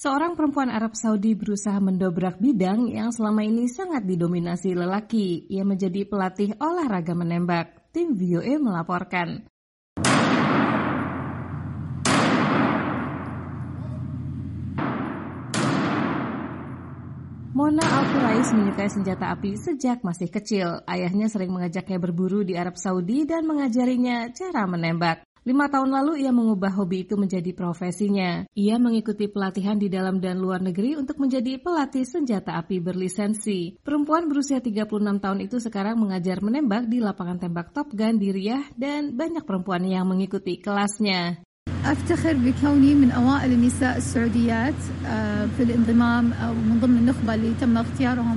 Seorang perempuan Arab Saudi berusaha mendobrak bidang yang selama ini sangat didominasi lelaki. Ia menjadi pelatih olahraga menembak. Tim VOA melaporkan. Mona Al-Quraish menyukai senjata api sejak masih kecil. Ayahnya sering mengajaknya berburu di Arab Saudi dan mengajarinya cara menembak. 5 tahun lalu ia mengubah hobi itu menjadi profesinya. Ia mengikuti pelatihan di dalam dan luar negeri untuk menjadi pelatih senjata api berlisensi. Perempuan berusia 36 tahun itu sekarang mengajar menembak di lapangan tembak Top Gun di Riyadh dan banyak perempuan yang mengikuti kelasnya. أفتخر بكوني من أوائل النساء السعوديات في الانضمام ومن ضمن النخبة اللي تم اختيارهم.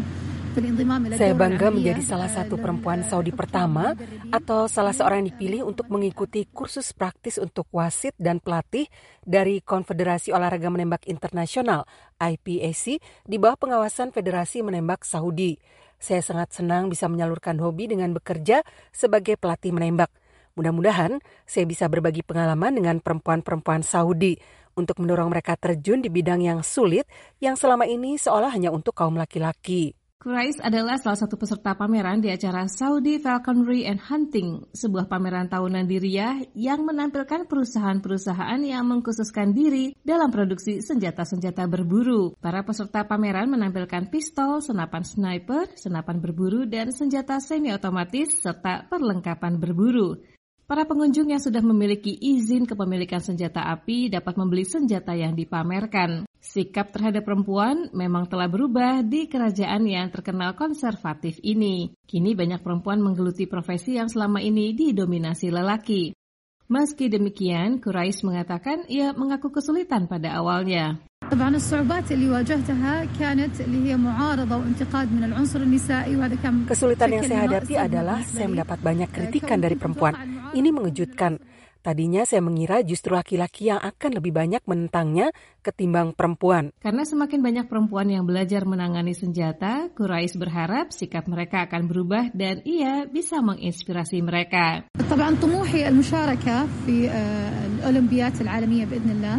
Saya bangga menjadi salah satu perempuan Saudi pertama atau salah seorang yang dipilih untuk mengikuti kursus praktis untuk wasit dan pelatih dari Konfederasi Olahraga Menembak Internasional IPAC di bawah pengawasan Federasi Menembak Saudi. Saya sangat senang bisa menyalurkan hobi dengan bekerja sebagai pelatih menembak. Mudah-mudahan saya bisa berbagi pengalaman dengan perempuan-perempuan Saudi untuk mendorong mereka terjun di bidang yang sulit yang selama ini seolah hanya untuk kaum laki-laki. Quraish adalah salah satu peserta pameran di acara Saudi Falconry and Hunting, sebuah pameran tahunan di Riyadh yang menampilkan perusahaan-perusahaan yang mengkhususkan diri dalam produksi senjata-senjata berburu. Para peserta pameran menampilkan pistol, senapan sniper, senapan berburu, dan senjata semi-otomatis serta perlengkapan berburu. Para pengunjung yang sudah memiliki izin kepemilikan senjata api dapat membeli senjata yang dipamerkan. Sikap terhadap perempuan memang telah berubah di kerajaan yang terkenal konservatif ini. Kini banyak perempuan menggeluti profesi yang selama ini didominasi lelaki. Meski demikian, Quraish mengatakan ia mengaku kesulitan pada awalnya. طبعا الصعوبات اللي واجهتها كانت اللي هي معارضة وانتقاد من العنصر النسائي وهذا كان. Kesulitan yang saya hadapi adalah saya mendapat banyak kritikan dari perempuan. Ini mengejutkan. Tadinya saya mengira justru laki-laki yang akan lebih banyak menentangnya ketimbang perempuan. Karena semakin banyak perempuan yang belajar menangani senjata, Quraish berharap sikap mereka akan berubah dan ia bisa menginspirasi mereka. طبعا طموحي المشاركة في الأولمبيات العالمية بإذن الله.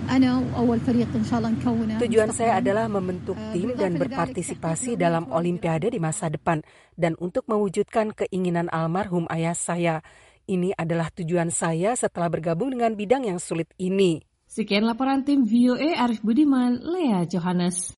Tujuan saya adalah membentuk tim dan berpartisipasi dalam Olimpiade di masa depan dan untuk mewujudkan keinginan almarhum ayah saya. Ini adalah tujuan saya setelah bergabung dengan bidang yang sulit ini. Sekian laporan tim VOA Arif Budiman, Lea Johannes.